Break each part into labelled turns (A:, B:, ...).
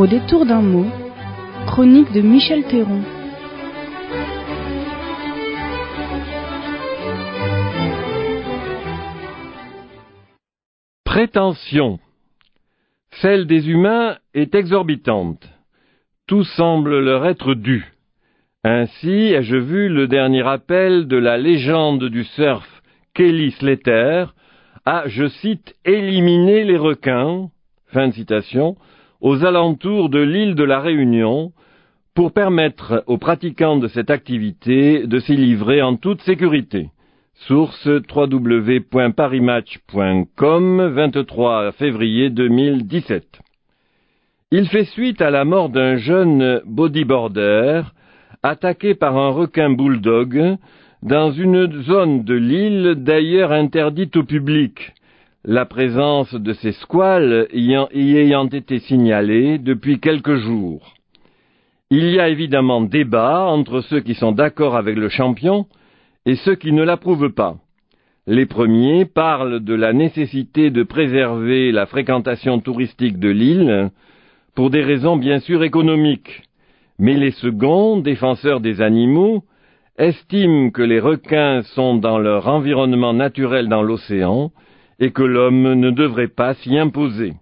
A: Au détour d'un mot, chronique de Michel Théron.
B: Prétention. Celle des humains est exorbitante. Tout semble leur être dû. Ainsi ai-je vu le dernier appel de la légende du surf Kelly Slater à, je cite, éliminer les requins, fin de citation, aux alentours de l'île de la Réunion, pour permettre aux pratiquants de cette activité de s'y livrer en toute sécurité. Source www.parismatch.com, 23 février 2017. Il fait suite à la mort d'un jeune bodyboarder attaqué par un requin bulldog dans une zone de l'île d'ailleurs interdite au public, la présence de ces squales y ayant été signalée depuis quelques jours. Il y a évidemment débat entre ceux qui sont d'accord avec le champion et ceux qui ne l'approuvent pas. Les premiers parlent de la nécessité de préserver la fréquentation touristique de l'île pour des raisons bien sûr économiques. Mais les seconds, défenseurs des animaux, estiment que les requins sont dans leur environnement naturel dans l'océan et que l'homme ne devrait pas s'y imposer.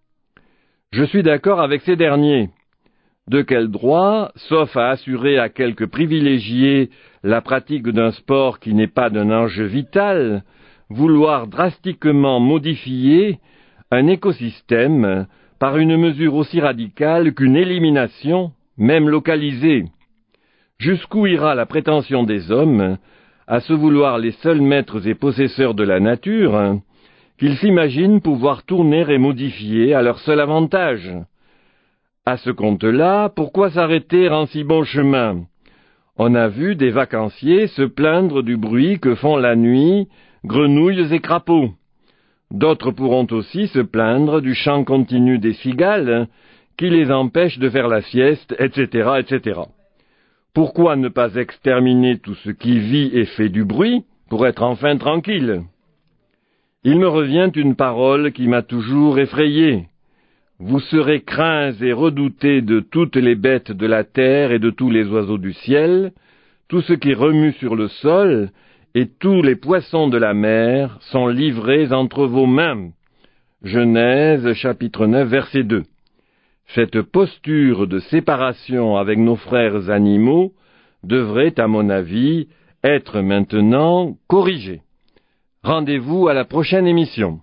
B: Je suis d'accord avec ces derniers. De quel droit, sauf à assurer à quelques privilégiés la pratique d'un sport qui n'est pas d'un enjeu vital, vouloir drastiquement modifier un écosystème par une mesure aussi radicale qu'une élimination, même localisée? Jusqu'où ira la prétention des hommes à se vouloir les seuls maîtres et possesseurs de la nature, qu'ils s'imaginent pouvoir tourner et modifier à leur seul avantage? À ce compte-là, pourquoi s'arrêter en si bon chemin? On a vu des vacanciers se plaindre du bruit que font la nuit grenouilles et crapauds. D'autres pourront aussi se plaindre du chant continu des cigales qui les empêche de faire la sieste, etc., etc. Pourquoi ne pas exterminer tout ce qui vit et fait du bruit pour être enfin tranquille? Il me revient une parole qui m'a toujours effrayé. Vous serez craints et redoutés de toutes les bêtes de la terre et de tous les oiseaux du ciel, tout ce qui remue sur le sol, et tous les poissons de la mer sont livrés entre vos mains. Genèse, chapitre 9, verset 2. Cette posture de séparation avec nos frères animaux devrait, à mon avis, être maintenant corrigée. Rendez-vous à la prochaine émission.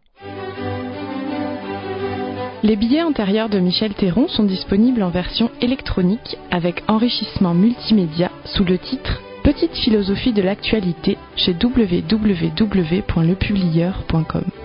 C: Les billets antérieurs de Michel Théron sont disponibles en version électronique avec enrichissement multimédia sous le titre « Petite philosophie de l'actualité » chez www.lepublieur.com.